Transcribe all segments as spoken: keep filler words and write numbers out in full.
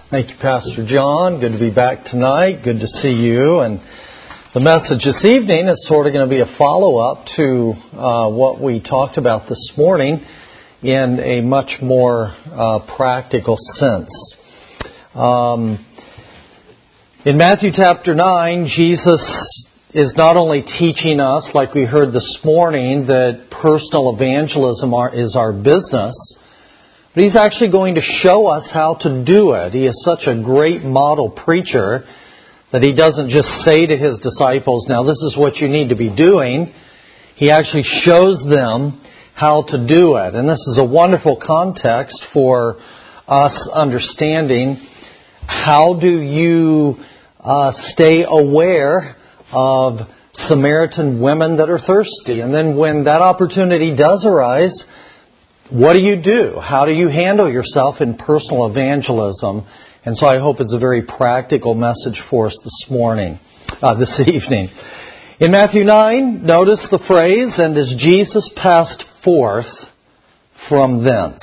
Thank you, Pastor John. Good to be back tonight. Good to see you. And the message this evening is sort of going to be a follow-up to uh, what we talked about this morning in a much more uh, practical sense. Um, in Matthew chapter nine, Jesus is not only teaching us, like we heard this morning, that personal evangelism are, is our business, but He's actually going to show us how to do it. He is such a great model preacher that He doesn't just say to His disciples, now this is what you need to be doing. He actually shows them how to do it. And this is a wonderful context for us understanding how do you uh, stay aware of Samaritan women that are thirsty. And then when that opportunity does arise, what do you do? How do you handle yourself in personal evangelism? And so I hope it's a very practical message for us this morning, uh, this evening. In Matthew nine, notice the phrase, and as Jesus passed forth from thence.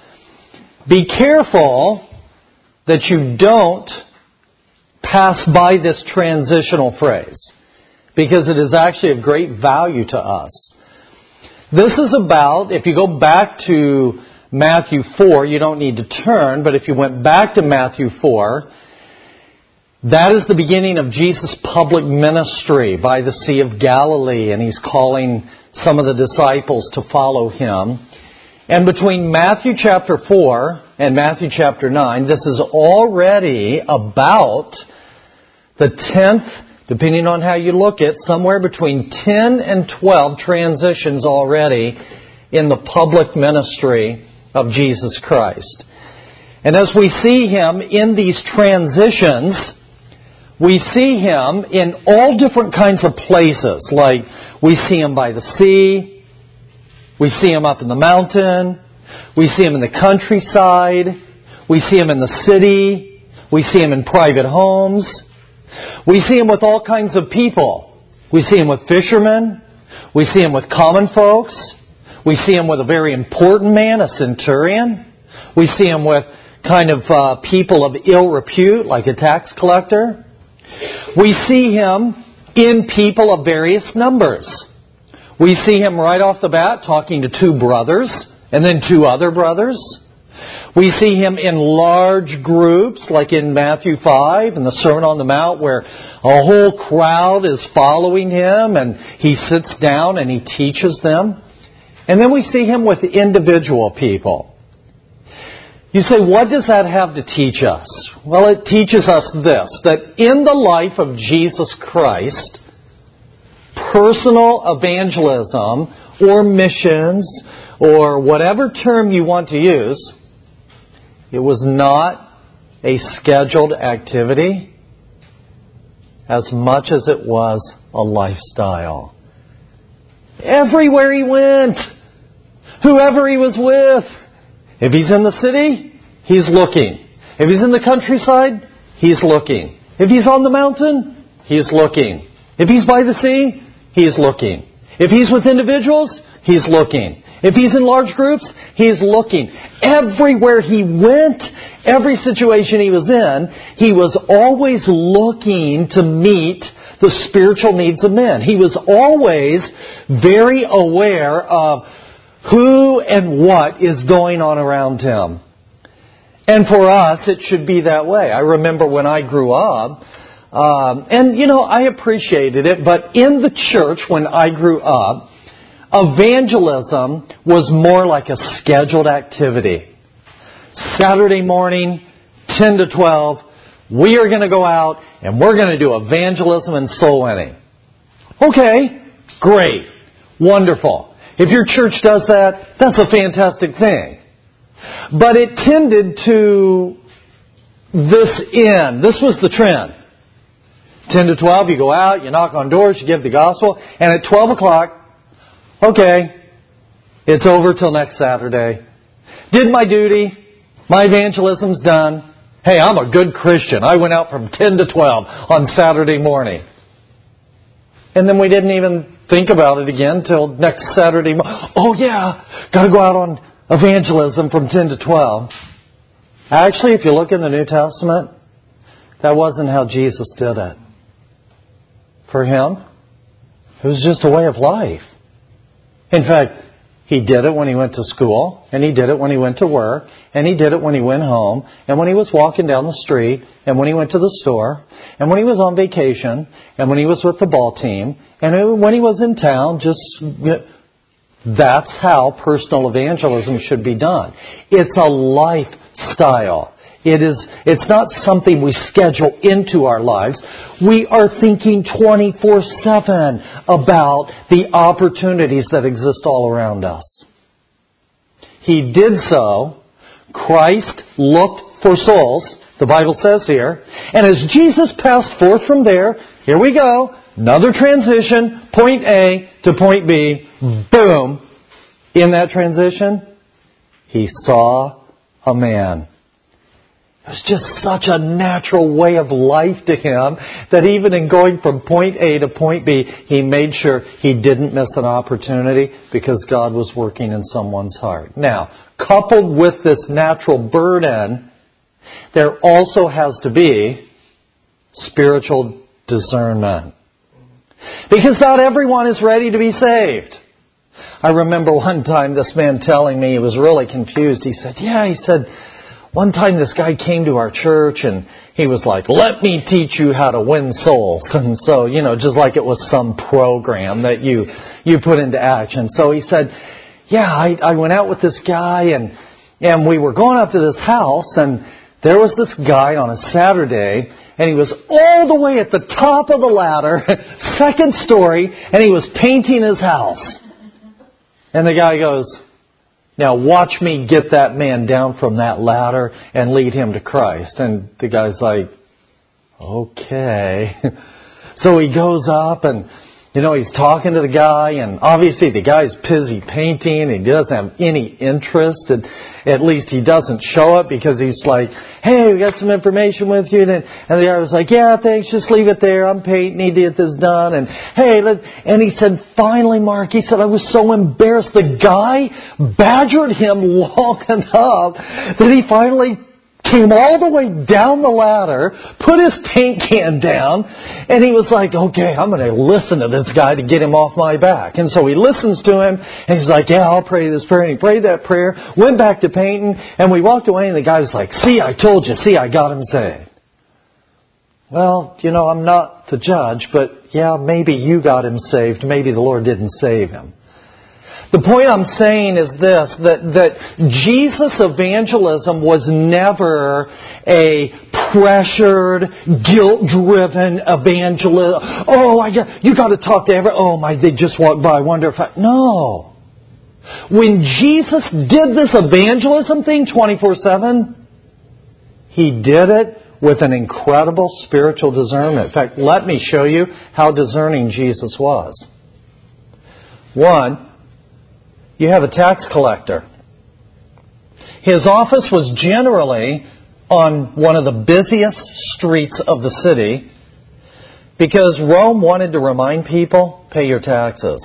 Be careful that you don't pass by this transitional phrase, because it is actually of great value to us. This is about, if you go back to Matthew four, you don't need to turn, but if you went back to Matthew four, that is the beginning of Jesus' public ministry by the Sea of Galilee, and He's calling some of the disciples to follow Him. And between Matthew chapter four and Matthew chapter nine, this is already about the tenth, depending on how you look at, somewhere between ten and twelve transitions already in the public ministry of Jesus Christ. And as we see Him in these transitions, we see Him in all different kinds of places. Like, we see Him by the sea, we see Him up in the mountain, we see Him in the countryside, we see Him in the city, we see Him in private homes. We see Him with all kinds of people. We see Him with fishermen. We see Him with common folks. We see Him with a very important man, a centurion. We see Him with kind of uh, people of ill repute, like a tax collector. We see Him in people of various numbers. We see Him right off the bat talking to two brothers and then two other brothers. We see Him in large groups, like in Matthew five, in the Sermon on the Mount, where a whole crowd is following Him, and He sits down and He teaches them. And then we see Him with individual people. You say, what does that have to teach us? Well, it teaches us this, that in the life of Jesus Christ, personal evangelism, or missions, or whatever term you want to use, it was not a scheduled activity as much as it was a lifestyle. Everywhere He went, whoever He was with, if He's in the city, He's looking. If He's in the countryside, He's looking. If He's on the mountain, He's looking. If He's by the sea, He's looking. If He's with individuals, He's looking. If He's in large groups, He's looking. Everywhere He went, every situation He was in, He was always looking to meet the spiritual needs of men. He was always very aware of who and what is going on around Him. And for us, it should be that way. I remember when I grew up, um, and you know, I appreciated it, but in the church when I grew up, evangelism was more like a scheduled activity. Saturday morning, ten to twelve, we are going to go out and we're going to do evangelism and soul winning. Okay, great, wonderful. If your church does that, that's a fantastic thing. But it tended to this end. This was the trend. ten to twelve, you go out, you knock on doors, you give the gospel, and at twelve o'clock, okay, it's over till next Saturday. Did my duty. My evangelism's done. Hey, I'm a good Christian. I went out from ten to twelve on Saturday morning. And then we didn't even think about it again till next Saturday. Oh yeah, got to go out on evangelism from ten to twelve. Actually, if you look in the New Testament, that wasn't how Jesus did it. For Him, it was just a way of life. In fact, He did it when He went to school, and He did it when He went to work, and He did it when He went home, and when He was walking down the street, and when He went to the store, and when He was on vacation, and when He was with the ball team, and when He was in town. Just, that's how personal evangelism should be done. It's a lifestyle. It is, it's not something we schedule into our lives. We are thinking twenty-four seven about the opportunities that exist all around us. He did so. Christ looked for souls, the Bible says here. And as Jesus passed forth from there, here we go, another transition, point A to point B, boom. In that transition, He saw a man. It was just such a natural way of life to Him that even in going from point A to point B, He made sure He didn't miss an opportunity because God was working in someone's heart. Now, coupled with this natural burden, there also has to be spiritual discernment. Because not everyone is ready to be saved. I remember one time this man telling me, he was really confused. He said, yeah, he said, one time this guy came to our church and he was like, let me teach you how to win souls. And so, you know, just like it was some program that you you put into action. So he said, yeah, I, I went out with this guy and and we were going up to this house and there was this guy on a Saturday and he was all the way at the top of the ladder, second story, and he was painting his house. And the guy goes, now watch me get that man down from that ladder and lead him to Christ. And the guy's like, okay. So he goes up and, you know, he's talking to the guy, and obviously the guy's busy painting. He doesn't have any interest. And at least he doesn't show up because he's like, hey, we got some information with you. And, and the guy was like, yeah, thanks, just leave it there. I'm painting, need to get this done. And hey, let, and he said, finally, Mark, he said, I was so embarrassed. The guy badgered him long enough that he finally came all the way down the ladder, put his paint can down, and he was like, okay, I'm going to listen to this guy to get him off my back. And so he listens to him, and he's like, yeah, I'll pray this prayer. And he prayed that prayer, went back to painting, and we walked away, and the guy was like, see, I told you, see, I got him saved. Well, you know, I'm not the judge, but yeah, maybe you got him saved. Maybe the Lord didn't save him. The point I'm saying is this, that, that Jesus' evangelism was never a pressured, guilt-driven evangelism. Oh, I got, you got to talk to every, oh my, they just walked by, I wonder if I, no. When Jesus did this evangelism thing twenty-four seven, He did it with an incredible spiritual discernment. In fact, let me show you how discerning Jesus was. One, you have a tax collector. His office was generally on one of the busiest streets of the city because Rome wanted to remind people, pay your taxes.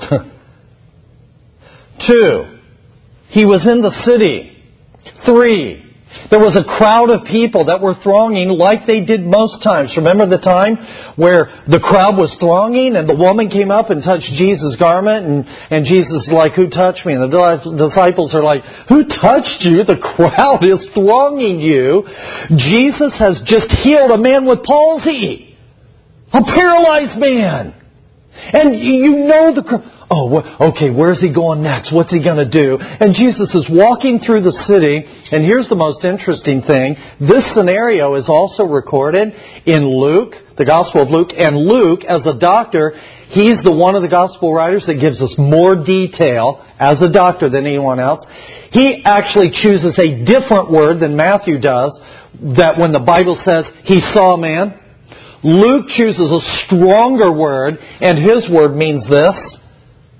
Two, he was in the city. Three, there was a crowd of people that were thronging like they did most times. Remember the time where the crowd was thronging and the woman came up and touched Jesus' garment and, and Jesus is like, who touched me? And the disciples are like, who touched you? The crowd is thronging you. Jesus has just healed a man with palsy. A paralyzed man. And you know the crowd. Oh, okay, where's he going next? What's he going to do? And Jesus is walking through the city. And here's the most interesting thing. This scenario is also recorded in Luke, the Gospel of Luke. And Luke, as a doctor, he's the one of the Gospel writers that gives us more detail as a doctor than anyone else. He actually chooses a different word than Matthew does, that when the Bible says he saw a man, Luke chooses a stronger word, and his word means this: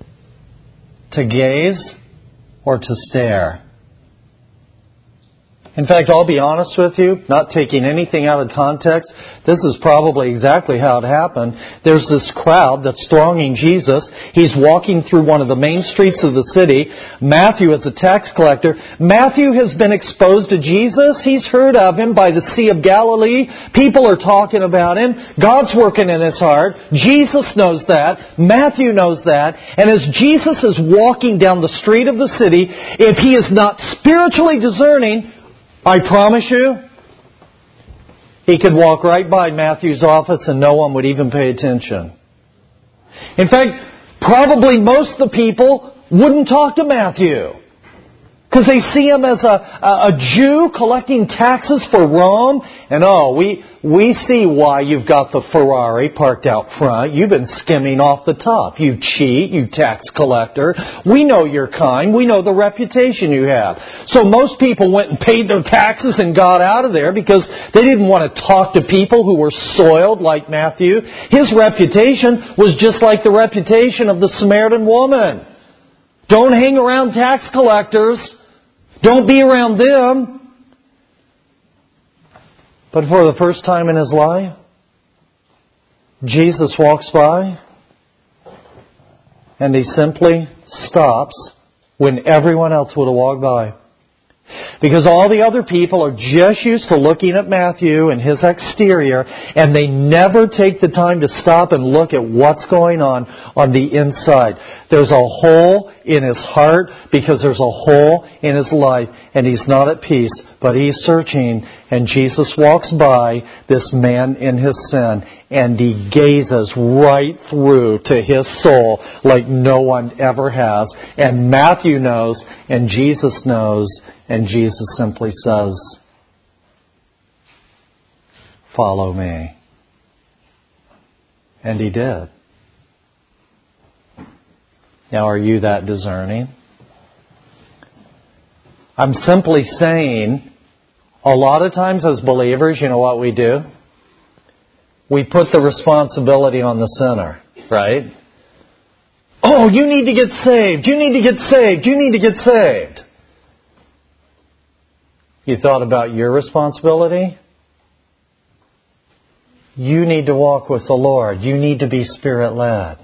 to gaze or to stare. In fact, I'll be honest with you, not taking anything out of context, this is probably exactly how it happened. There's this crowd that's thronging Jesus. He's walking through one of the main streets of the city. Matthew is a tax collector. Matthew has been exposed to Jesus. He's heard of Him by the Sea of Galilee. People are talking about Him. God's working in his heart. Jesus knows that. Matthew knows that. And as Jesus is walking down the street of the city, if he is not spiritually discerning, I promise you, he could walk right by Matthew's office and no one would even pay attention. In fact, probably most of the people wouldn't talk to Matthew. Because they see him as a, a, a Jew collecting taxes for Rome. And oh, we we see why you've got the Ferrari parked out front. You've been skimming off the top. You cheat, you tax collector. We know your kind. We know the reputation you have. So most people went and paid their taxes and got out of there because they didn't want to talk to people who were soiled like Matthew. His reputation was just like the reputation of the Samaritan woman. Don't hang around tax collectors. Don't be around them. But for the first time in his life, Jesus walks by and he simply stops when everyone else would have walked by. Because all the other people are just used to looking at Matthew and his exterior, and they never take the time to stop and look at what's going on on the inside. There's a hole in his heart because there's a hole in his life, and he's not at peace, but he's searching, and Jesus walks by this man in his sin, and he gazes right through to his soul like no one ever has. And Matthew knows, and Jesus knows, and Jesus simply says, "Follow me." And he did. Now, are you that discerning? I'm simply saying, a lot of times as believers, you know what we do? We put the responsibility on the sinner, right? Oh, you need to get saved. You need to get saved. You need to get saved. You thought about your responsibility? You need to walk with the Lord. You need to be Spirit-led.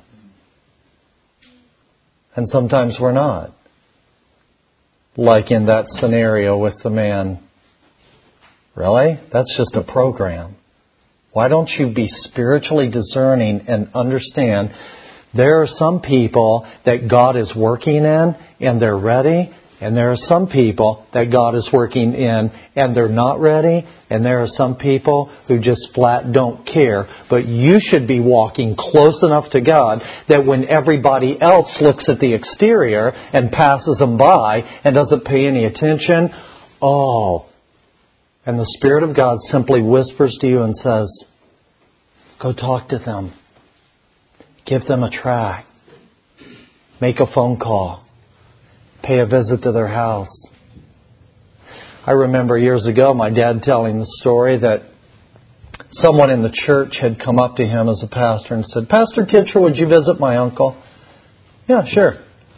And sometimes we're not. Like in that scenario with the man. Really? That's just a program. Why don't you be spiritually discerning and understand there are some people that God is working in and they're ready, and there are some people that God is working in and they're not ready, and there are some people who just flat don't care. But you should be walking close enough to God that when everybody else looks at the exterior and passes them by and doesn't pay any attention, oh, and the Spirit of God simply whispers to you and says, go talk to them. Give them a tract. Make a phone call. Pay a visit to their house. I remember years ago my dad telling the story that someone in the church had come up to him as a pastor and said, "Pastor Kitcher, would you visit my uncle?" "Yeah, sure."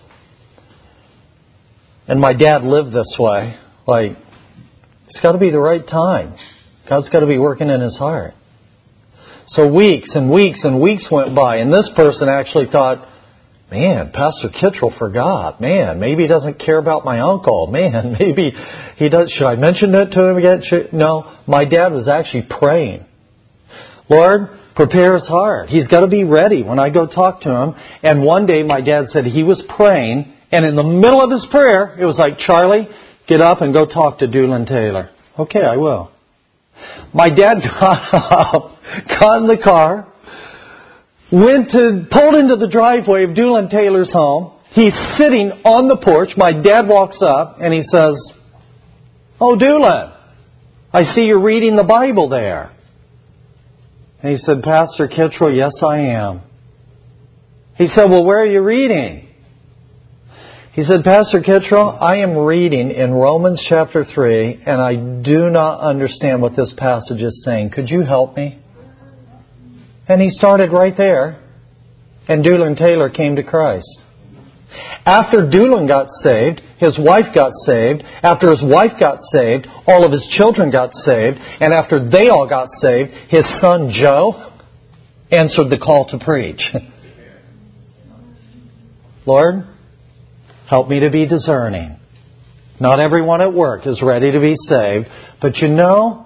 And my dad lived this way. Like, it's got to be the right time. God's got to be working in his heart. So weeks and weeks and weeks went by, and this person actually thought, man, Pastor Kittrell forgot. Man, maybe he doesn't care about my uncle. Man, maybe he does. Should I mention it to him again? Should, no, my dad was actually praying. Lord, prepare his heart. He's got to be ready when I go talk to him. And one day my dad said he was praying, and in the middle of his prayer, it was like, Charlie, get up and go talk to Doolin Taylor. Okay, I will. My dad got up, got in the car, went to, pulled into the driveway of Doolin Taylor's home. He's sitting on the porch. My dad walks up and he says, "Oh, Doolin, I see you're reading the Bible there." And he said, "Pastor Kittrell, yes, I am." He said, "Well, where are you reading?" He said, "Pastor Kittrell, I am reading in Romans chapter three, and I do not understand what this passage is saying. Could you help me?" And he started right there, and Doolin Taylor came to Christ. After Dulin got saved, his wife got saved. After his wife got saved, all of his children got saved. And after they all got saved, his son Joe answered the call to preach. Lord, help me to be discerning. Not everyone at work is ready to be saved, but you know,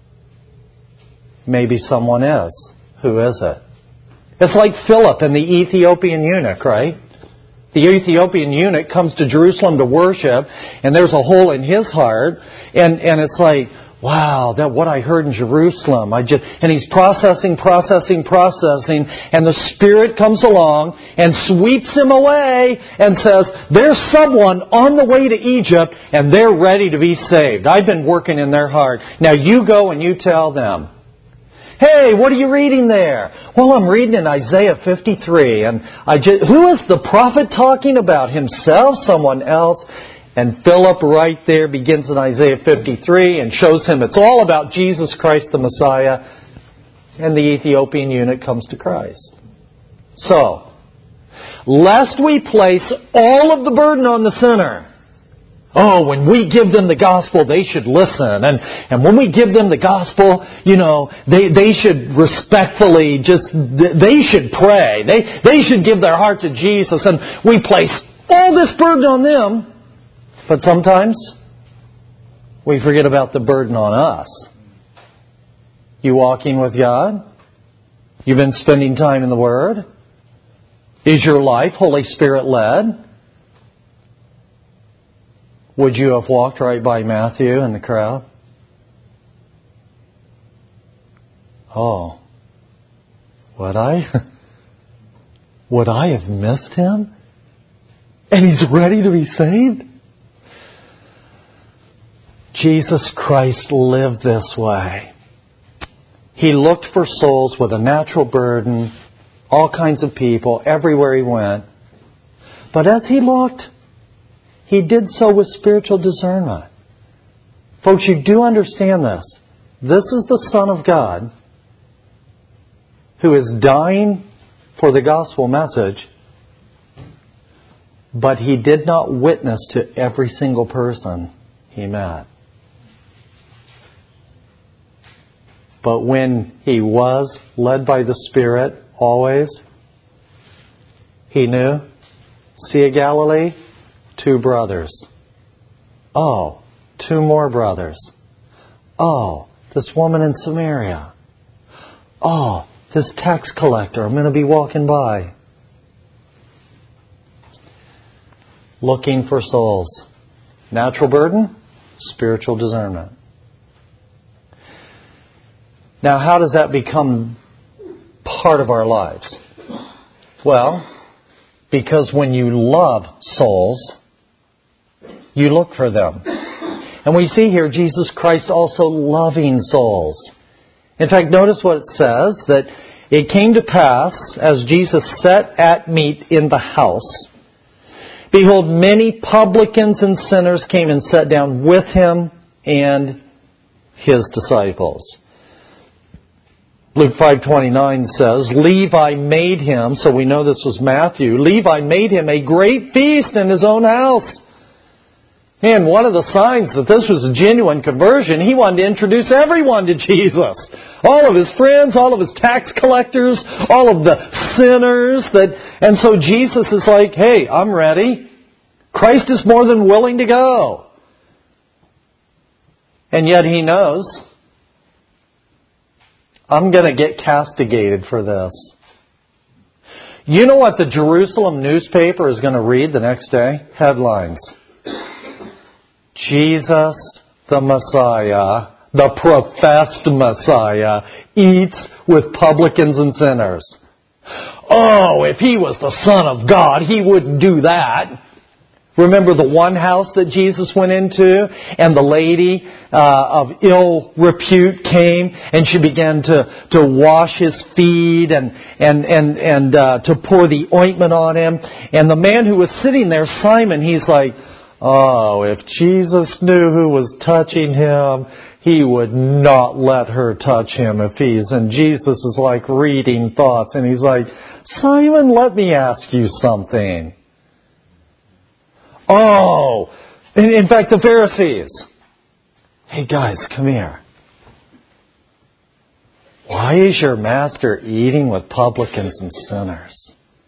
maybe someone is. Who is it? It's like Philip and the Ethiopian eunuch, right? The Ethiopian eunuch comes to Jerusalem to worship, and there's a hole in his heart, and, and it's like, wow, that what I heard in Jerusalem. I just, and he's processing, processing, processing, and the Spirit comes along and sweeps him away and says, there's someone on the way to Egypt, and they're ready to be saved. I've been working in their heart. Now you go and you tell them. Hey, what are you reading there? Well, I'm reading in Isaiah fifty-three. And I just, who is the prophet talking about? Himself? Someone else? And Philip right there begins in Isaiah fifty-three and shows him it's all about Jesus Christ the Messiah. And the Ethiopian eunuch comes to Christ. So, lest we place all of the burden on the sinner. Oh, when we give them the gospel, they should listen. And, and when we give them the gospel, you know, they, they should respectfully just, they should pray. They, they should give their heart to Jesus. And we place all this burden on them. But sometimes we forget about the burden on us. You walking with God? You've been spending time in the Word? Is your life Holy Spirit led? Would you have walked right by Matthew in the crowd? Oh, would I? Would I have missed him? And he's ready to be saved? Jesus Christ lived this way. He looked for souls with a natural burden, all kinds of people, everywhere he went. But as he looked, he did so with spiritual discernment. Folks, you do understand this. This is the Son of God who is dying for the gospel message, but he did not witness to every single person he met. But when he was led by the Spirit, always, he knew, Sea of Galilee, two brothers. Oh, two more brothers. Oh, this woman in Samaria. Oh, this tax collector I'm going to be walking by. Looking for souls. Natural burden, spiritual discernment. Now, how does that become part of our lives? Well, because when you love souls, you look for them. And we see here Jesus Christ also loving souls. In fact, notice what it says, that it came to pass, as Jesus sat at meat in the house, behold, many publicans and sinners came and sat down with him and his disciples. Luke five twenty-nine says, Levi made him, so we know this was Matthew, Levi made him a great feast in his own house. And one of the signs that this was a genuine conversion, he wanted to introduce everyone to Jesus. All of his friends, all of his tax collectors, all of the sinners. That, and so Jesus is like, hey, I'm ready. Christ is more than willing to go. And yet he knows, I'm going to get castigated for this. You know what the Jerusalem newspaper is going to read the next day? Headlines. Jesus, the Messiah, the professed Messiah, eats with publicans and sinners. Oh, if he was the Son of God, he wouldn't do that. Remember the one house that Jesus went into, and the lady uh, of ill repute came, and she began to, to wash his feet and and and and uh, to pour the ointment on him. And the man who was sitting there, Simon, he's like, oh, if Jesus knew who was touching him, he would not let her touch him if he's... And Jesus is like reading thoughts. And he's like, Simon, let me ask you something. Oh, in, in fact, the Pharisees. Hey guys, come here. Why is your master eating with publicans and sinners?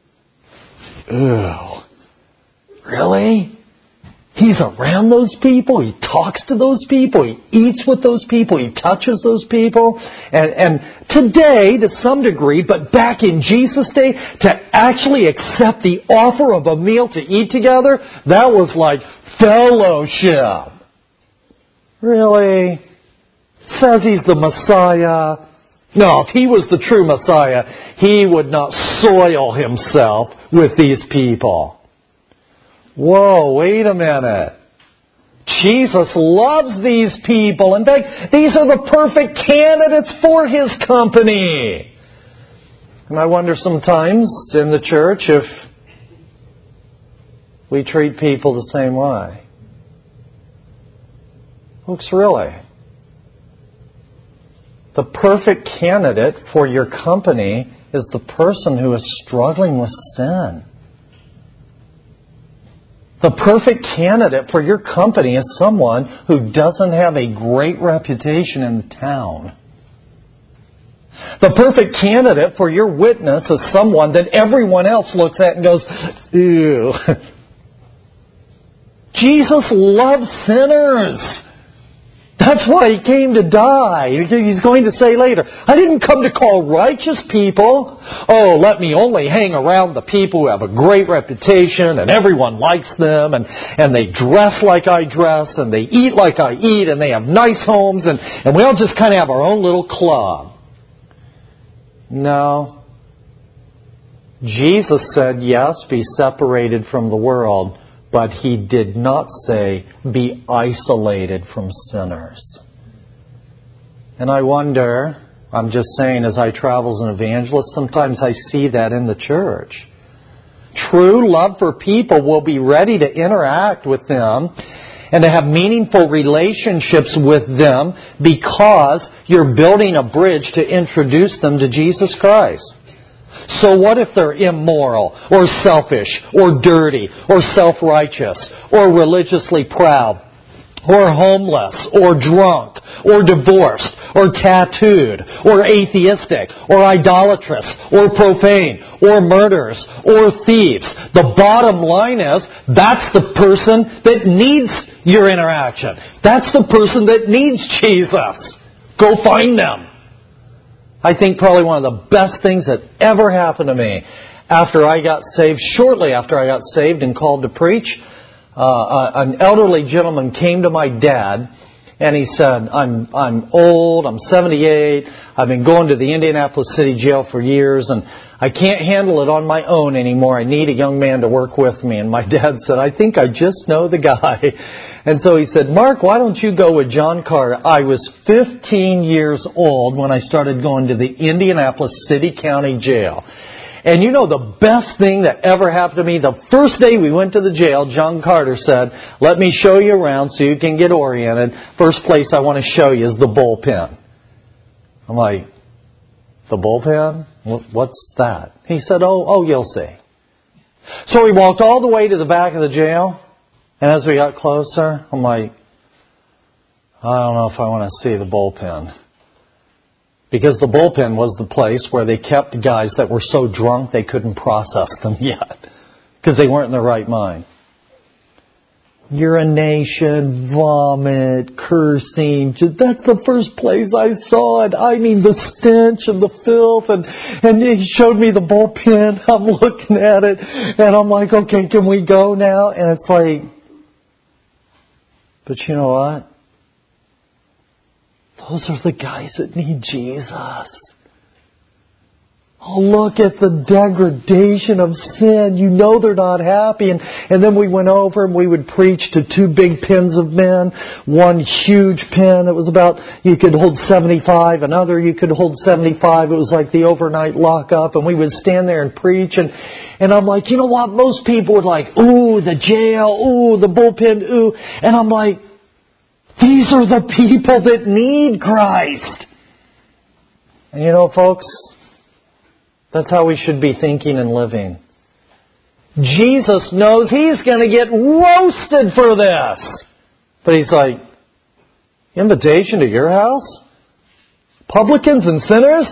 Ew. Really? He's around those people. He talks to those people. He eats with those people. He touches those people. And, and today, to some degree, but back in Jesus' day, to actually accept the offer of a meal to eat together, that was like fellowship. Really? Says he's the Messiah. No, if he was the true Messiah, he would not soil himself with these people. Whoa, wait a minute. Jesus loves these people. In fact, these are the perfect candidates for His company. And I wonder sometimes in the church if we treat people the same way. Folks, really. The perfect candidate for your company is the person who is struggling with sin. The perfect candidate for your company is someone who doesn't have a great reputation in the town. The perfect candidate for your witness is someone that everyone else looks at and goes, ew. Jesus loves sinners. That's why He came to die. He's going to say later, I didn't come to call righteous people. Oh, let me only hang around the people who have a great reputation and everyone likes them and, and they dress like I dress and they eat like I eat and they have nice homes and, and we all just kind of have our own little club. No. Jesus said, yes, be separated from the world. But He did not say, be isolated from sinners. And I wonder, I'm just saying as I travel as an evangelist, sometimes I see that in the church. True love for people will be ready to interact with them and to have meaningful relationships with them because you're building a bridge to introduce them to Jesus Christ. So what if they're immoral, or selfish, or dirty, or self-righteous, or religiously proud, or homeless, or drunk, or divorced, or tattooed, or atheistic, or idolatrous, or profane, or murderers, or thieves? The bottom line is, that's the person that needs your interaction. That's the person that needs Jesus. Go find them. I think probably one of the best things that ever happened to me after I got saved, shortly after I got saved and called to preach, uh, an elderly gentleman came to my dad and he said, I'm I'm old, I'm seventy-eight, I've been going to the Indianapolis City Jail for years and I can't handle it on my own anymore. I need a young man to work with me. And my dad said, I think I just know the guy. And so he said, Mark, why don't you go with John Carter? I was fifteen years old when I started going to the Indianapolis City County Jail. And you know the best thing that ever happened to me? The first day we went to the jail, John Carter said, let me show you around so you can get oriented. First place I want to show you is the bullpen. I'm like, the bullpen? What's that? He said, oh, oh, you'll see. So we walked all the way to the back of the jail. And as we got closer, I'm like, I don't know if I want to see the bullpen. Because the bullpen was the place where they kept guys that were so drunk they couldn't process them yet. Because they weren't in their right mind. Urination, vomit, cursing. That's the first place I saw it. I mean, the stench and the filth. And, and he showed me the bullpen. I'm looking at it. And I'm like, okay, can we go now? And it's like, but you know what? Those are the guys that need Jesus. Oh, look at the degradation of sin. You know they're not happy. And, and then we went over and we would preach to two big pens of men. One huge pen that was about, you could hold seventy-five. Another you could hold seventy-five. It was like the overnight lockup. And we would stand there and preach. And, and I'm like, you know what? Most people would like, ooh, the jail. Ooh, the bullpen. Ooh. And I'm like, these are the people that need Christ. And you know, folks, that's how we should be thinking and living. Jesus knows he's going to get roasted for this. But he's like, invitation to your house? Publicans and sinners?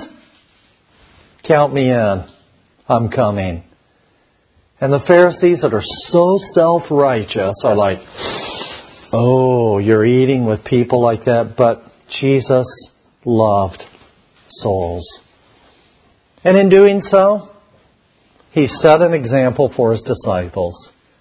Count me in. I'm coming. And the Pharisees that are so self-righteous are like, oh, you're eating with people like that. But Jesus loved souls. And in doing so, He set an example for His disciples.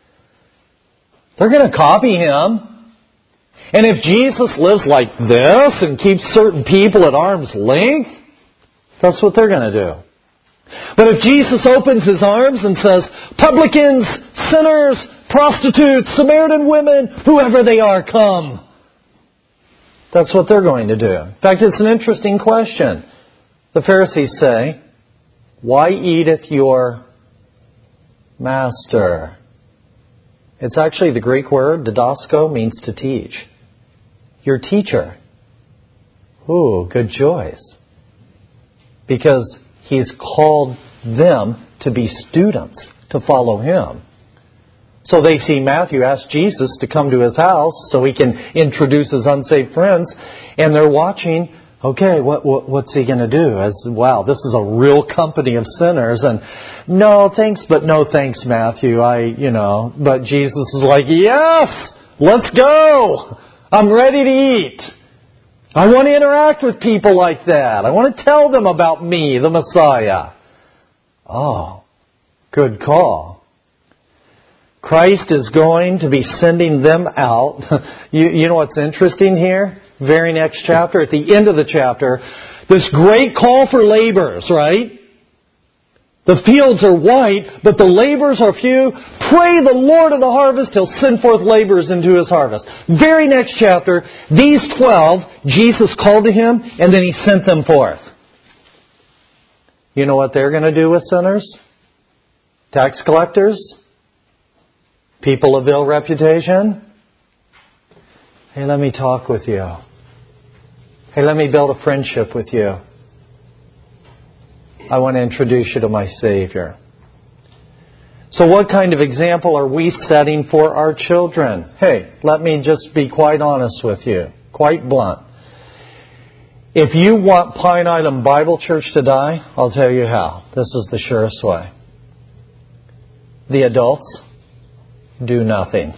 They're going to copy Him. And if Jesus lives like this and keeps certain people at arm's length, that's what they're going to do. But if Jesus opens His arms and says, publicans, sinners, prostitutes, Samaritan women, whoever they are, come. That's what they're going to do. In fact, it's an interesting question. The Pharisees say, why eateth your master? It's actually the Greek word, didasko, means to teach. Your teacher. Ooh, good choice. Because He's called them to be students, to follow Him. So they see Matthew ask Jesus to come to his house so he can introduce his unsaved friends. And they're watching, okay, what, what what's he going to do? As wow, this is a real company of sinners. And no thanks, but no thanks, Matthew. I, you know, but Jesus is like, yes, let's go. I'm ready to eat. I want to interact with people like that. I want to tell them about me, the Messiah. Oh, good call. Christ is going to be sending them out. you, you know what's interesting here? Very next chapter, at the end of the chapter, this great call for laborers, right? The fields are white, but the laborers are few. Pray the Lord of the harvest, He'll send forth laborers into His harvest. Very next chapter, these twelve, Jesus called to Him, and then He sent them forth. You know what they're going to do with sinners? Tax collectors? People of ill reputation? Hey, let me talk with you. Hey, let me build a friendship with you. I want to introduce you to my Savior. So what kind of example are we setting for our children? Hey, let me just be quite honest with you, quite blunt. If you want Pine Island Bible Church to die, I'll tell you how. This is the surest way. The adults, do nothing.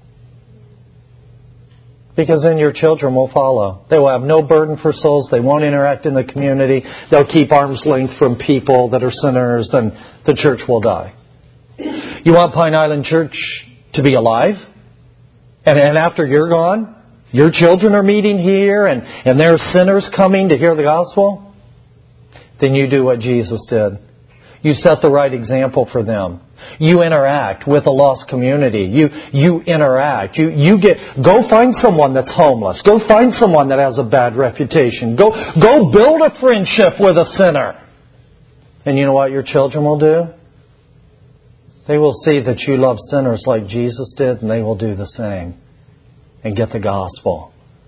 Because then your children will follow. They will have no burden for souls. They won't interact in the community. They'll keep arm's length from people that are sinners, and the church will die. You want Pine Island Church to be alive? And, and after you're gone, your children are meeting here, and, and there are sinners coming to hear the gospel? Then you do what Jesus did. You set the right example for them. You interact with a lost community. You you interact. You you get go find someone that's homeless. Go find someone that has a bad reputation. Go go build a friendship with a sinner. And you know what your children will do? They will see that you love sinners like Jesus did, and they will do the same and get the gospel.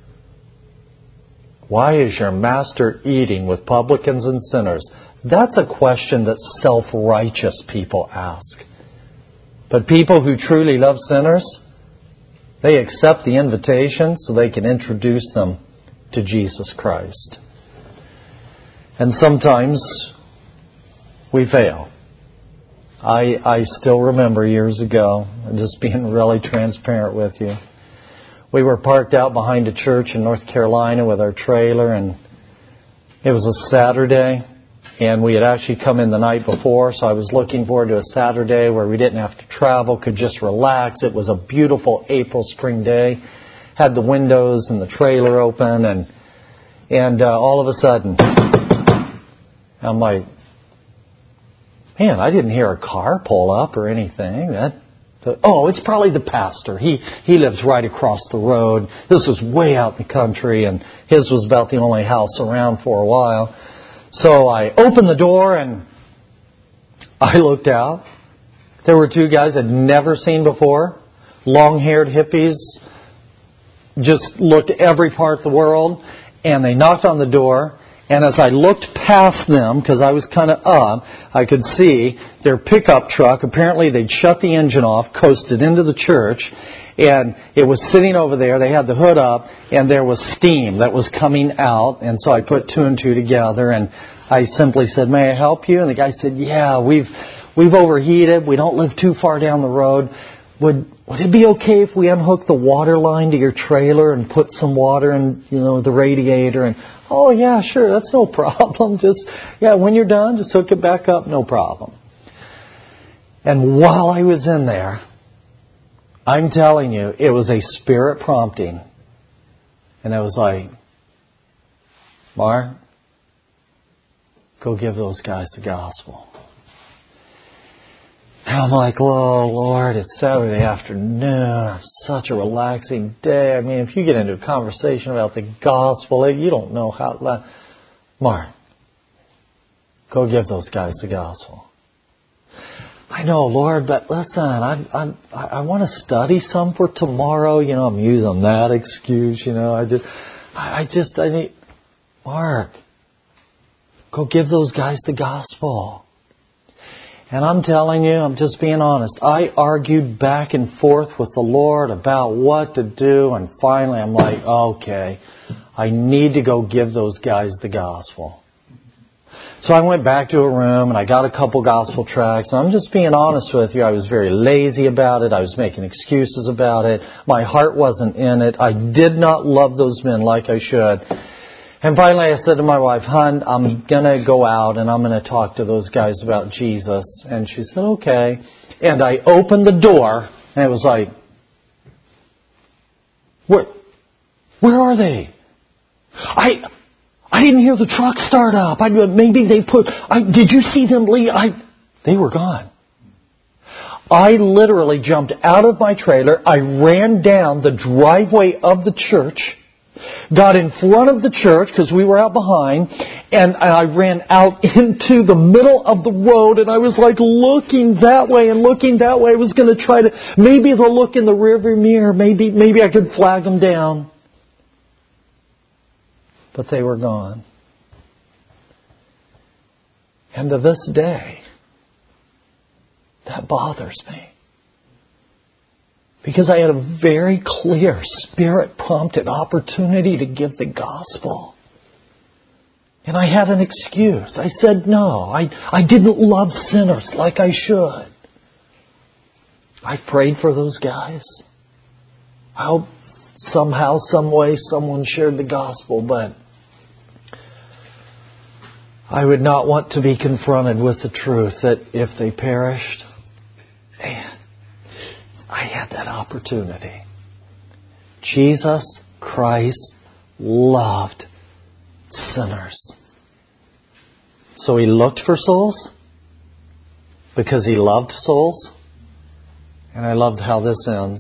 Why is your master eating with publicans and sinners? That's a question that self-righteous people ask. But people who truly love sinners, they accept the invitation so they can introduce them to Jesus Christ. And sometimes we fail. I, I still remember years ago, just being really transparent with you. We were parked out behind a church in North Carolina with our trailer, and it was a Saturday. And we had actually come in the night before, so I was looking forward to a Saturday where we didn't have to travel, could just relax. It was a beautiful April spring day. Had the windows and the trailer open, and and uh, all of a sudden, I'm like, man, I didn't hear a car pull up or anything. That, the, oh, it's probably the pastor. He he lives right across the road. This was way out in the country, and his was about the only house around for a while. So I opened the door and I looked out. There were two guys I'd never seen before. Long-haired hippies. Just looked every part of the world. And they knocked on the door. And as I looked past them, because I was kind of up, I could see their pickup truck. Apparently they'd shut the engine off, coasted into the church, and it was sitting over there. They had the hood up, and there was steam that was coming out. And so I put two and two together, and I simply said, "May I help you?" And the guy said, "Yeah, we've we've overheated. We don't live too far down the road. Would would it be okay if we unhook the water line to your trailer and put some water in, you know, the radiator?" And "Oh, yeah, sure, that's no problem. Just, yeah, when you're done, just hook it back up, no problem." And while I was in there, I'm telling you, it was a spirit prompting. And I was like, "Mark, go give those guys the gospel." And I'm like, "Oh, Lord, it's Saturday afternoon. It's such a relaxing day. I mean, if you get into a conversation about the gospel, you don't know how..." "Mark, go give those guys the gospel." "I know, Lord, but listen, I I I want to study some for tomorrow. You know, I'm using that excuse. You know, I just, I just, I need..." "Mark, go give those guys the gospel." And I'm telling you, I'm just being honest, I argued back and forth with the Lord about what to do, and finally I'm like, okay, I need to go give those guys the gospel. So I went back to a room and I got a couple gospel tracts, and I'm just being honest with you, I was very lazy about it, I was making excuses about it, my heart wasn't in it, I did not love those men like I should. And finally I said to my wife, "Hon, I'm going to go out and I'm going to talk to those guys about Jesus." And she said, "Okay." And I opened the door and it was like, Where, where are they? I I didn't hear the truck start up. I, maybe they put... I, did you see them leave? I, they were gone. I literally jumped out of my trailer. I ran down the driveway of the church, got in front of the church because we were out behind, and I ran out into the middle of the road, and I was like looking that way and looking that way. I was going to try to, maybe they'll look in the rearview mirror, maybe maybe I could flag them down. But they were gone. And to this day, that bothers me. Because I had a very clear, Spirit-prompted opportunity to give the gospel. And I had an excuse. I said, no, I, I didn't love sinners like I should. I prayed for those guys. I hope somehow, some way, someone shared the gospel, but I would not want to be confronted with the truth that if they perished, man, I had that opportunity. Jesus Christ loved sinners. So He looked for souls because He loved souls. And I loved how this ends.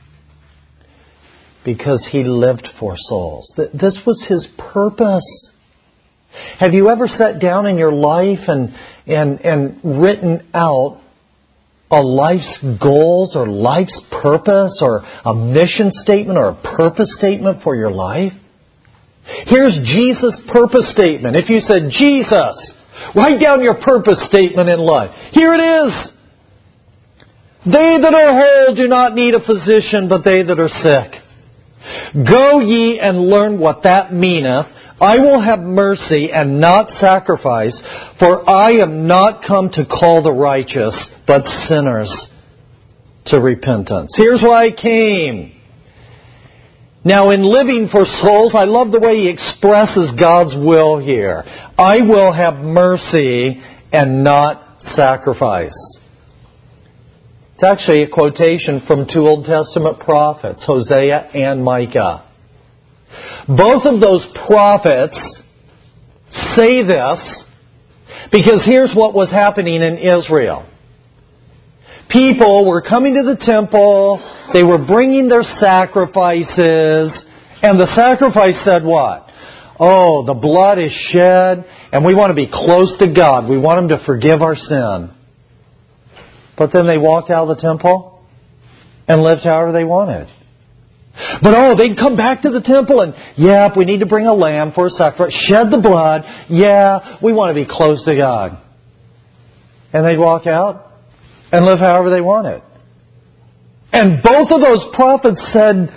Because He lived for souls. This was His purpose. Have you ever sat down in your life and and and written out a life's goals or life's purpose or a mission statement or a purpose statement for your life? Here's Jesus' purpose statement. If you said, "Jesus, write down your purpose statement in life." Here it is. "They that are whole do not need a physician, but they that are sick. Go ye and learn what that meaneth. I will have mercy and not sacrifice, for I am not come to call the righteous, but sinners to repentance." Here's why I came. Now, in living for souls, I love the way He expresses God's will here. I will have mercy and not sacrifice. It's actually a quotation from two Old Testament prophets, Hosea and Micah. Both of those prophets say this because here's what was happening in Israel. People were coming to the temple, they were bringing their sacrifices, and the sacrifice said what? Oh, the blood is shed, and we want to be close to God. We want Him to forgive our sin. But then they walked out of the temple and lived however they wanted. But oh, they'd come back to the temple and, yeah, we need to bring a lamb for a sacrifice. Shed the blood. Yeah, we want to be close to God. And they'd walk out and live however they wanted. And both of those prophets said,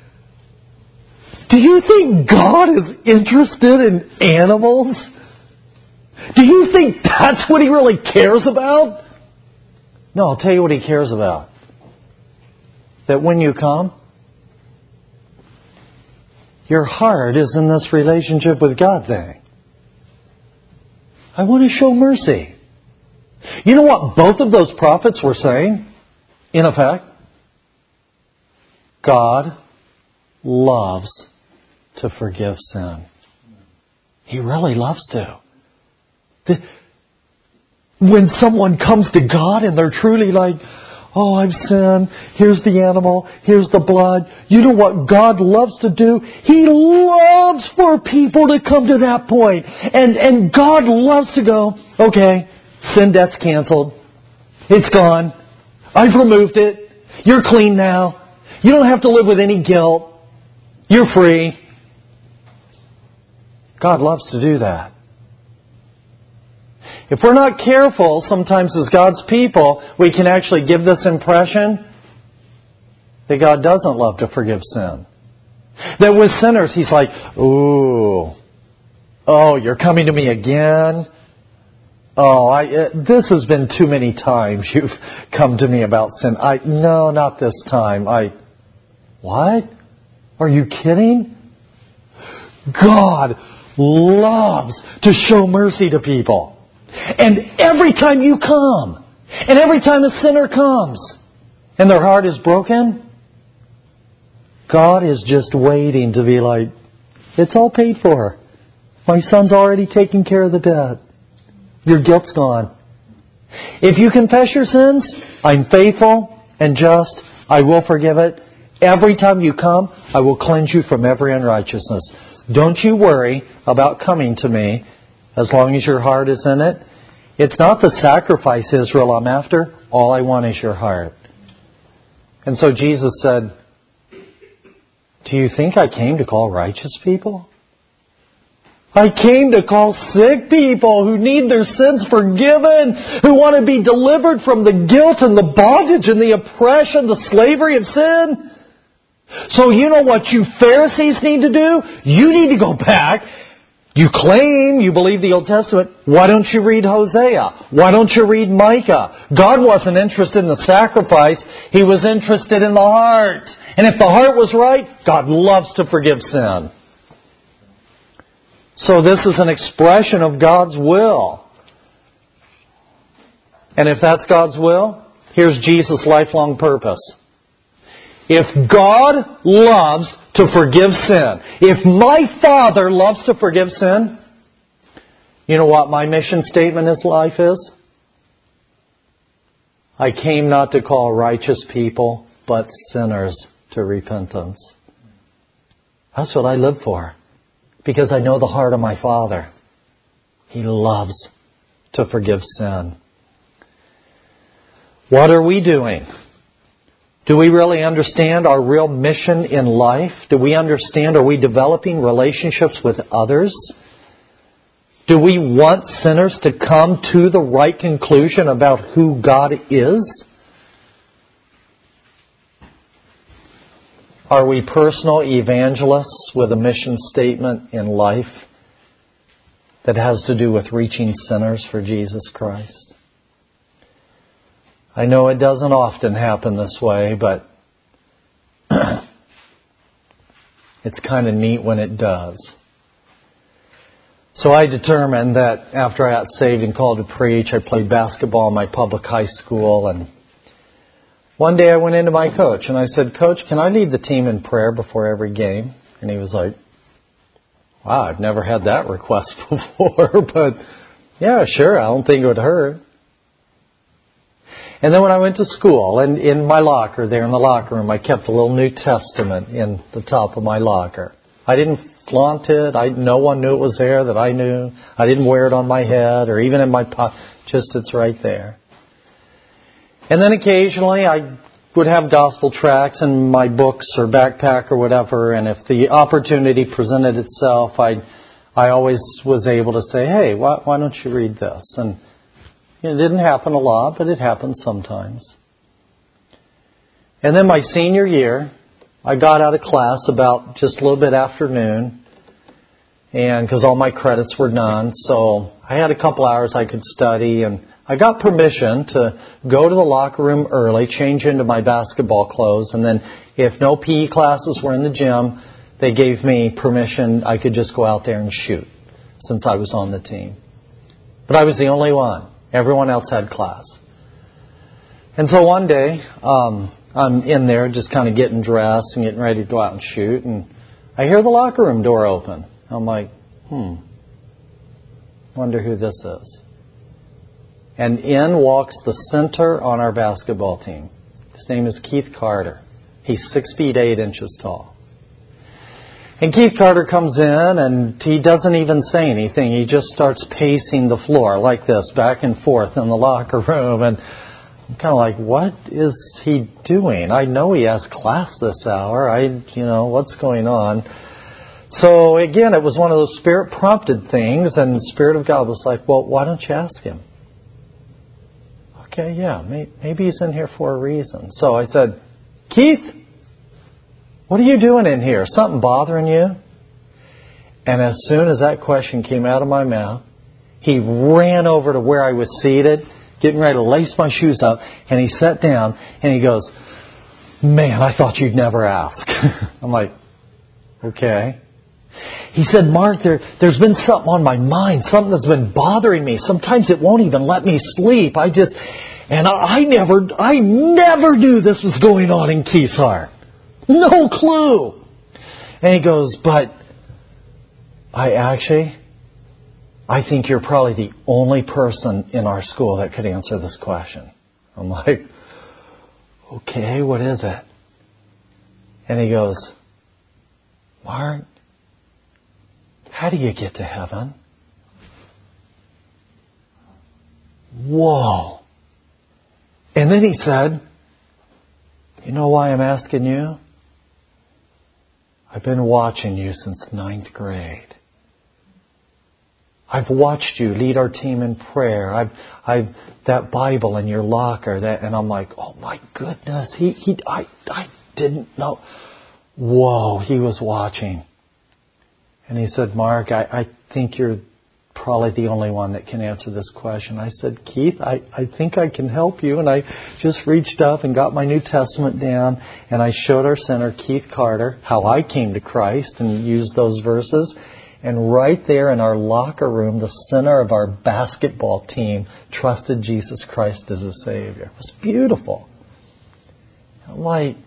do you think God is interested in animals? Do you think that's what He really cares about? No, I'll tell you what He cares about. That when you come, your heart is in this relationship with God thing. I want to show mercy. You know what both of those prophets were saying? In effect, God loves to forgive sin. He really loves to. When someone comes to God and they're truly like, oh, I've sinned. Here's the animal. Here's the blood. You know what God loves to do? He loves for people to come to that point. And, and God loves to go, okay, sin debt's canceled. It's gone. I've removed it. You're clean now. You don't have to live with any guilt. You're free. God loves to do that. If we're not careful, sometimes as God's people, we can actually give this impression that God doesn't love to forgive sin. That with sinners, He's like, ooh, oh, you're coming to me again? Oh, I, uh, this has been too many times you've come to me about sin. I No, not this time. I, what? Are you kidding? God loves to show mercy to people. And every time you come, and every time a sinner comes, and their heart is broken, God is just waiting to be like, it's all paid for. My Son's already taken care of the debt. Your guilt's gone. If you confess your sins, I'm faithful and just. I will forgive it. Every time you come, I will cleanse you from every unrighteousness. Don't you worry about coming to me as long as your heart is in it. It's not the sacrifice, Israel, I'm after. All I want is your heart. And so Jesus said, do you think I came to call righteous people? I came to call sick people who need their sins forgiven, who want to be delivered from the guilt and the bondage and the oppression, the slavery of sin. So you know what you Pharisees need to do? You need to go back. You claim you believe the Old Testament. Why don't you read Hosea? Why don't you read Micah? God wasn't interested in the sacrifice. He was interested in the heart. And if the heart was right, God loves to forgive sin. So this is an expression of God's will. And if that's God's will, here's Jesus' lifelong purpose. If God loves to forgive sin, if my Father loves to forgive sin, you know what my mission statement in life is? I came not to call righteous people, but sinners to repentance. That's what I live for. Because I know the heart of my Father. He loves to forgive sin. What are we doing? Do we really understand our real mission in life? Do we understand, are we developing relationships with others? Do we want sinners to come to the right conclusion about who God is? Are we personal evangelists with a mission statement in life that has to do with reaching sinners for Jesus Christ? I know it doesn't often happen this way, but it's kind of neat when it does. So I determined that after I got saved and called to preach, I played basketball in my public high school. And one day I went into my coach and I said, Coach, can I lead the team in prayer before every game? And he was like, wow, I've never had that request before, but yeah, sure, I don't think it would hurt. And then when I went to school, and in my locker there in the locker room, I kept a little New Testament in the top of my locker. I didn't flaunt it. I, no one knew it was there that I knew. I didn't wear it on my head or even in my pocket. Just it's right there. And then occasionally I would have gospel tracts in my books or backpack or whatever, and if the opportunity presented itself, I I always was able to say, hey, why, why don't you read this? And it didn't happen a lot, but it happened sometimes. And then my senior year, I got out of class about just a little bit after noon, and because all my credits were done, so I had a couple hours I could study, and I got permission to go to the locker room early, change into my basketball clothes, and then if no P E classes were in the gym, they gave me permission I could just go out there and shoot, since I was on the team. But I was the only one. Everyone else had class. And so one day, um, I'm in there just kind of getting dressed and getting ready to go out and shoot, and I hear the locker room door open. I'm like, hmm, wonder who this is. And in walks the center on our basketball team. His name is Keith Carter. He's six feet eight inches tall. And Keith Carter comes in and he doesn't even say anything. He just starts pacing the floor like this, back and forth in the locker room. And I'm kind of like, what is he doing? I know he has class this hour. I, you know, what's going on? So again, it was one of those Spirit-prompted things, and the Spirit of God was like, well, why don't you ask him? Okay, yeah, maybe he's in here for a reason. So I said, Keith, what are you doing in here? Something bothering you? And as soon as that question came out of my mouth, he ran over to where I was seated, getting ready to lace my shoes up, and he sat down and he goes, man, I thought you'd never ask. I'm like, okay. He said, Mark, there, there's been something on my mind, something that's been bothering me. Sometimes it won't even let me sleep. I just, and I, I never, I never knew this was going on in Keith's heart. No clue. And he goes, but I actually, I think you're probably the only person in our school that could answer this question. I'm like, okay, what is it? And he goes, Mark, how do you get to heaven? Whoa. And then he said, you know why I'm asking you? I've been watching you since ninth grade. I've watched you lead our team in prayer. I've, I've that Bible in your locker. That, and I'm like, oh my goodness, he, he, I, I didn't know. Whoa, he was watching. And he said, Mark, I, I think you're probably the only one that can answer this question. I said, Keith, I, I think I can help you. And I just reached up and got my New Testament down, and I showed our center, Keith Carter, how I came to Christ and used those verses. And right there in our locker room, the center of our basketball team trusted Jesus Christ as a Savior. It was beautiful. I'm like,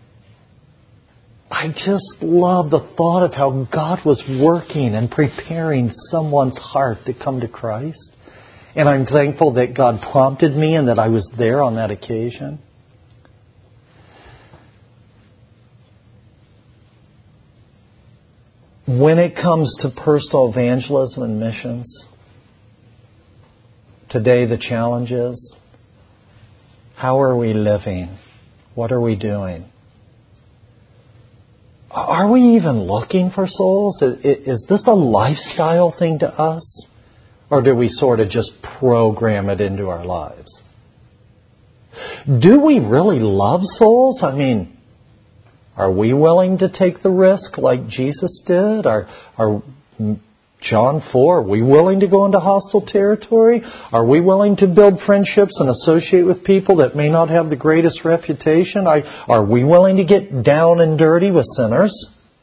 I just love the thought of how God was working and preparing someone's heart to come to Christ. And I'm thankful that God prompted me and that I was there on that occasion. When it comes to personal evangelism and missions, today the challenge is, how are we living? What are we doing? Are we even looking for souls? Is this a lifestyle thing to us? Or do we sort of just program it into our lives? Do we really love souls? I mean, are we willing to take the risk like Jesus did? Are, are John four, are we willing to go into hostile territory? Are we willing to build friendships and associate with people that may not have the greatest reputation? Are we willing to get down and dirty with sinners?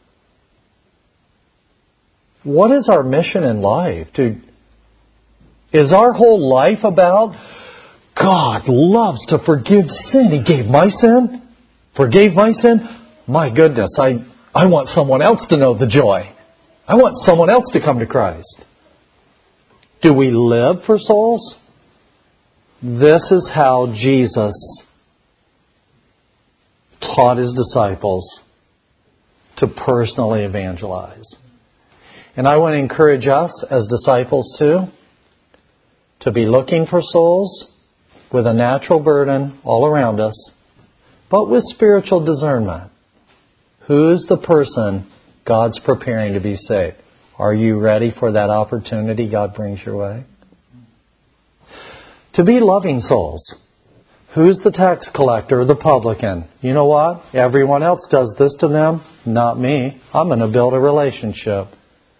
What is our mission in life? To, is our whole life about God loves to forgive sin? He gave my sin, forgave my sin. My goodness, I, I want someone else to know the joy. I want someone else to come to Christ. Do we live for souls? This is how Jesus taught His disciples to personally evangelize. And I want to encourage us as disciples too, to be looking for souls with a natural burden all around us, but with spiritual discernment. Who's the person God's preparing to be saved? Are you ready for that opportunity God brings your way? To be loving souls. Who's the tax collector or the publican? You know what? Everyone else does this to them. Not me. I'm going to build a relationship.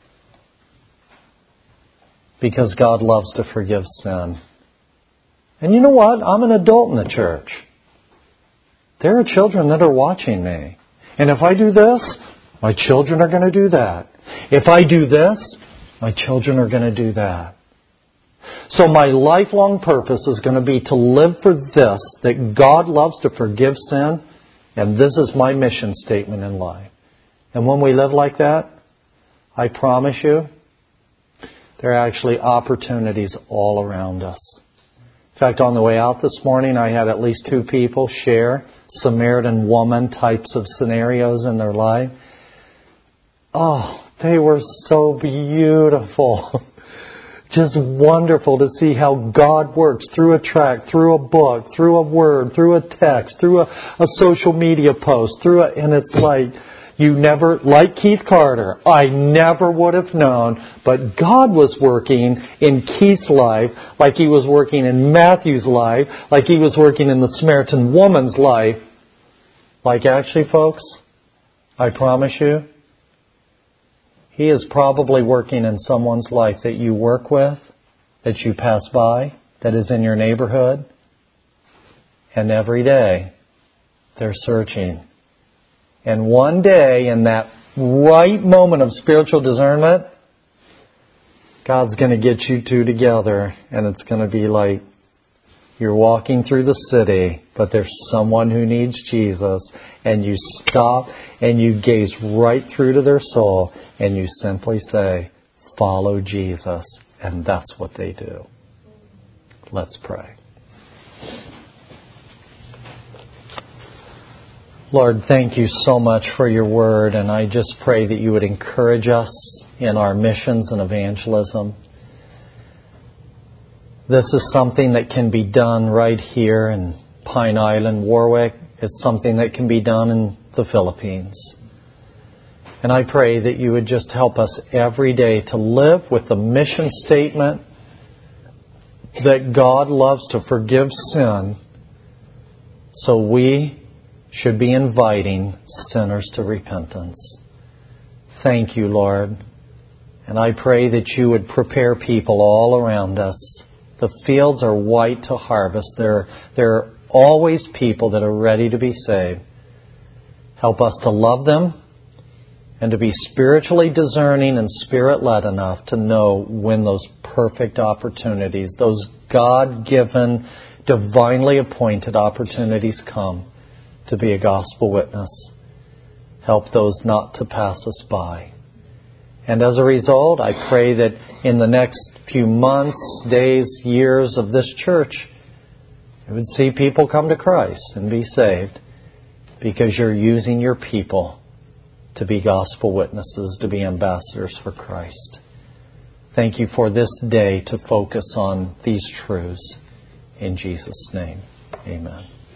Because God loves to forgive sin. And you know what? I'm an adult in the church. There are children that are watching me. And if I do this, my children are going to do that. If I do this, my children are going to do that. So my lifelong purpose is going to be to live for this, that God loves to forgive sin, and this is my mission statement in life. And when we live like that, I promise you, there are actually opportunities all around us. In fact, on the way out this morning, I had at least two people share Samaritan woman types of scenarios in their life. Oh, they were so beautiful. Just wonderful to see how God works through a tract, through a book, through a word, through a text, through a, a social media post, through a, and it's like, you never, like Keith Carter, I never would have known, but God was working in Keith's life like He was working in Matthew's life, like He was working in the Samaritan woman's life. Like actually, folks, I promise you, He is probably working in someone's life that you work with, that you pass by, that is in your neighborhood. And every day, they're searching. And one day, in that right moment of spiritual discernment, God's going to get you two together. And it's going to be like you're walking through the city, but there's someone who needs Jesus. And you stop and you gaze right through to their soul and you simply say, follow Jesus. And that's what they do. Let's pray. Lord, thank you so much for your word. And I just pray that you would encourage us in our missions and evangelism. This is something that can be done right here in Pine Island, Warwick. It's something that can be done in the Philippines. And I pray that you would just help us every day to live with the mission statement that God loves to forgive sin, so we should be inviting sinners to repentance. Thank you, Lord. And I pray that you would prepare people all around us. The fields are white to harvest. There, there are always people that are ready to be saved. Help us to love them and to be spiritually discerning and Spirit-led enough to know when those perfect opportunities, those God-given, divinely appointed opportunities come to be a gospel witness. Help those not to pass us by. And as a result, I pray that in the next few months, days, years of this church, you would see people come to Christ and be saved because you're using your people to be gospel witnesses, to be ambassadors for Christ. Thank you for this day to focus on these truths. In Jesus' name, amen.